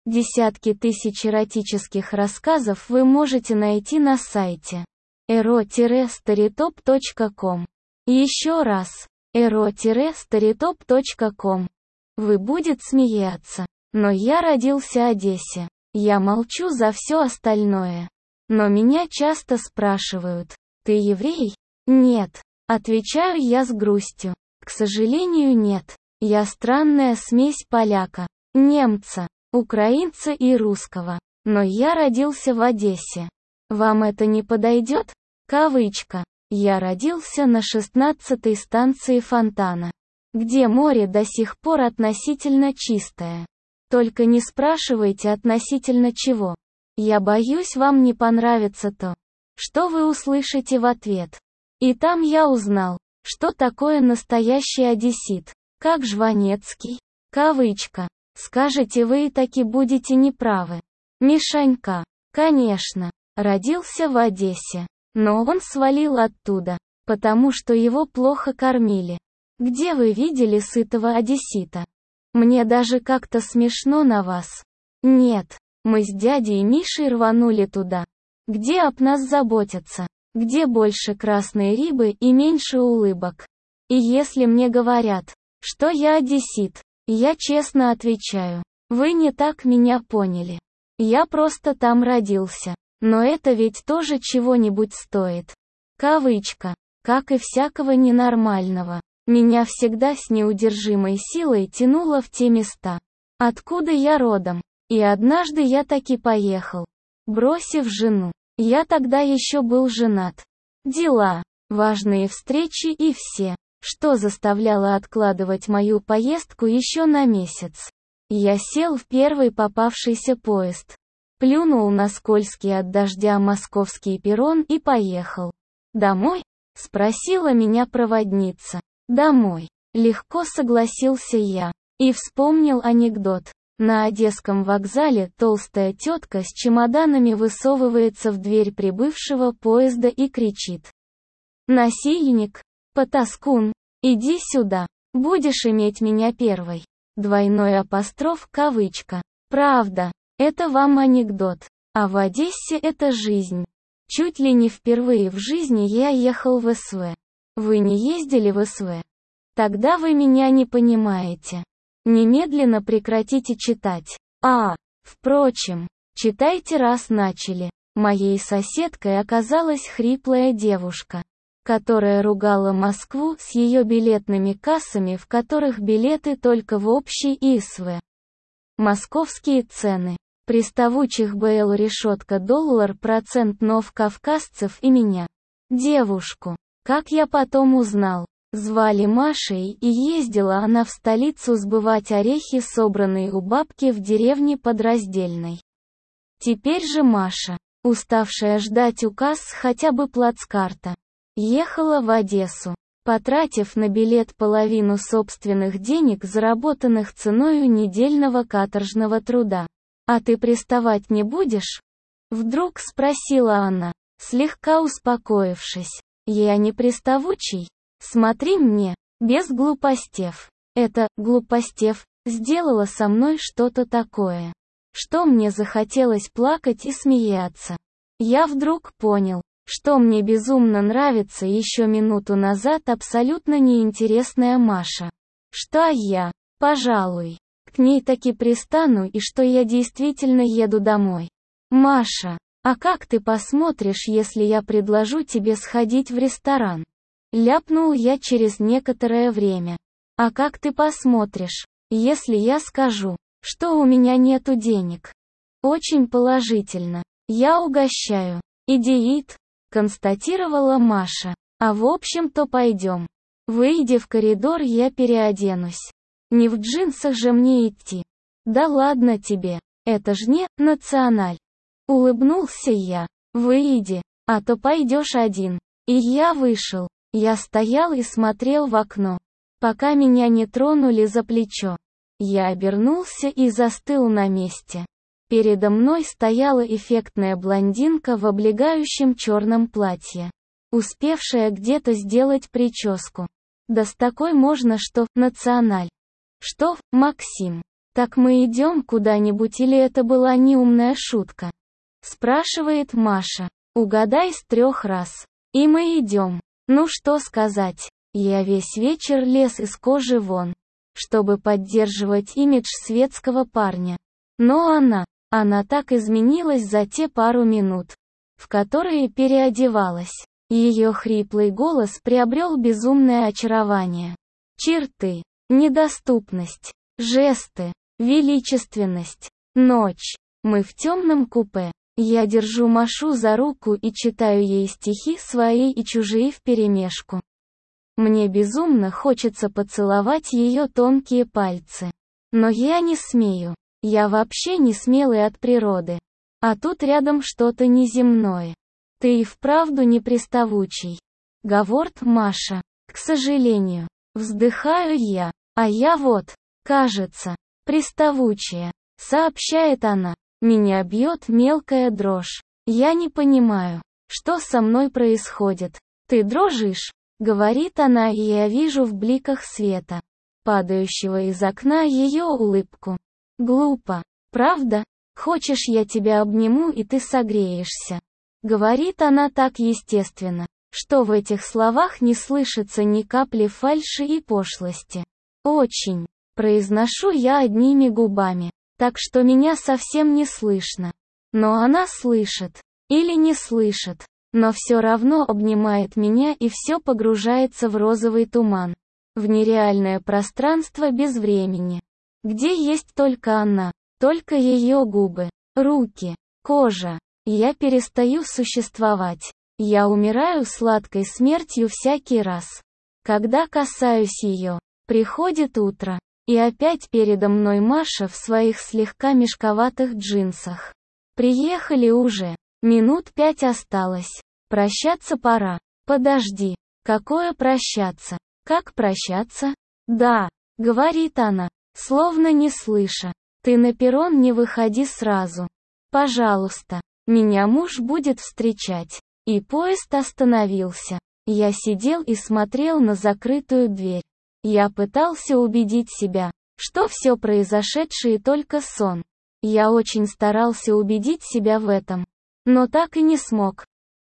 Десятки тысяч эротических рассказов вы можете найти на сайте ero-storytop.com. Еще раз, ero-storytop.com. Вы будет смеяться, но я родился в Одессе. Я молчу за все остальное. Но меня часто спрашивают: ты еврей? Нет, отвечаю я с грустью. К сожалению, нет. Я странная смесь поляка, немца, украинца и русского. Но я родился в Одессе. Вам это не подойдет? Кавычка. Я родился на 16-й станции Фонтана, где море до сих пор относительно чистое. Только не спрашивайте относительно чего. Я боюсь, вам не понравится то, что вы услышите в ответ. И там я узнал, что такое настоящий одессит, как Жванецкий. Кавычка. Скажете вы и таки будете неправы. Мишанька, конечно, родился в Одессе, но он свалил оттуда, потому что его плохо кормили. Где вы видели сытого одессита? Мне даже как-то смешно на вас. Нет, мы с дядей Мишей рванули туда, где об нас заботятся, где больше красной рыбы и меньше улыбок. И если мне говорят, что я одессит, я честно отвечаю: вы не так меня поняли. Я просто там родился. Но это ведь тоже чего-нибудь стоит. Кавычка. Как и всякого ненормального, меня всегда с неудержимой силой тянуло в те места, откуда я родом. И однажды я таки поехал, бросив жену. Я тогда еще был женат. Дела, важные встречи и все, что заставляло откладывать мою поездку еще на месяц. Я сел в первый попавшийся поезд, плюнул на скользкий от дождя московский перрон и поехал. «Домой?» — спросила меня проводница. «Домой». Легко согласился я. И вспомнил анекдот. На Одесском вокзале толстая тетка с чемоданами высовывается в дверь прибывшего поезда и кричит: «Насильник, потаскун, иди сюда, будешь иметь меня первой». Двойной апостроф, кавычка. Правда, это вам анекдот. А в Одессе это жизнь. Чуть ли не впервые в жизни я ехал в СВ. Вы не ездили в СВ? Тогда вы меня не понимаете. Немедленно прекратите читать. Впрочем, читайте, раз начали. Моей соседкой оказалась хриплая девушка, которая ругала Москву с ее билетными кассами, в которых билеты только в общей ИСВ. Московские цены. Приставучих БЛ решетка доллар процент нов кавказцев и меня. Девушку, как я потом узнал, звали Машей, и ездила она в столицу сбывать орехи, собранные у бабки в деревне Подраздельной. Теперь же Маша, уставшая ждать указ хотя бы плацкарта, ехала в Одессу, потратив на билет половину собственных денег, заработанных ценою недельного каторжного труда. «А ты приставать не будешь?» Вдруг спросила она, слегка успокоившись. «Я не приставучий. Смотри мне, без глупостев. Это, глупостев, сделала со мной что-то такое, что мне захотелось плакать и смеяться. Я вдруг понял, что мне безумно нравится еще минуту назад абсолютно неинтересная Маша. Что я, пожалуй, к ней таки пристану, и что я действительно еду домой. Маша, а как ты посмотришь, если я предложу тебе сходить в ресторан? Ляпнул я через некоторое время. А как ты посмотришь, если я скажу, что у меня нету денег? Очень положительно. Я угощаю. Идиот, констатировала Маша. А в общем-то пойдем. Выйдя в коридор, я переоденусь. Не в джинсах же мне идти. Да ладно тебе, это ж не националь. Улыбнулся я. Выйди, а то пойдешь один. И я вышел. Я стоял и смотрел в окно, пока меня не тронули за плечо. Я обернулся и застыл на месте. Передо мной стояла эффектная блондинка в облегающем черном платье, успевшая где-то сделать прическу. Да с такой можно что, националь. Что, Максим? Так мы идем куда-нибудь или это была неумная шутка? Спрашивает Маша. Угадай с 3 раз. И мы идем. Ну что сказать? Я весь вечер лез из кожи вон, чтобы поддерживать имидж светского парня. Но она так изменилась за те пару минут, в которые переодевалась. Ее хриплый голос приобрел безумное очарование. Черты, недоступность, жесты, величественность. Ночь. Мы в темном купе. Я держу Машу за руку и читаю ей стихи свои и чужие вперемешку. Мне безумно хочется поцеловать ее тонкие пальцы. Но я не смею. Я вообще не смелый от природы. А тут рядом что-то неземное. Ты и вправду не приставучий. Говорит Маша. К сожалению. Вздыхаю я. А я вот, кажется, приставучая. Сообщает она. Меня бьет мелкая дрожь. Я не понимаю, что со мной происходит. Ты дрожишь? Говорит она, и я вижу в бликах света, падающего из окна, ее улыбку. Глупо, правда? Хочешь, я тебя обниму и ты согреешься? Говорит она так естественно, что в этих словах не слышится ни капли фальши и пошлости. Очень. Произношу я одними губами, так что меня совсем не слышно. Но она слышит. Или не слышит. Но все равно обнимает меня, и все погружается в розовый туман. В нереальное пространство без времени. Где есть только она, только ее губы, руки, кожа. Я перестаю существовать. Я умираю сладкой смертью всякий раз, когда касаюсь ее. Приходит утро, и опять передо мной Маша в своих слегка мешковатых джинсах. Приехали уже. Минут 5 осталось. Прощаться пора. Подожди. Какое прощаться? Как прощаться? Да, говорит она, словно не слыша. Ты на перрон не выходи сразу. Пожалуйста. Меня муж будет встречать. И поезд остановился. Я сидел и смотрел на закрытую дверь. Я пытался убедить себя, что все произошедшее только сон. Я очень старался убедить себя в этом. Но так и не смог.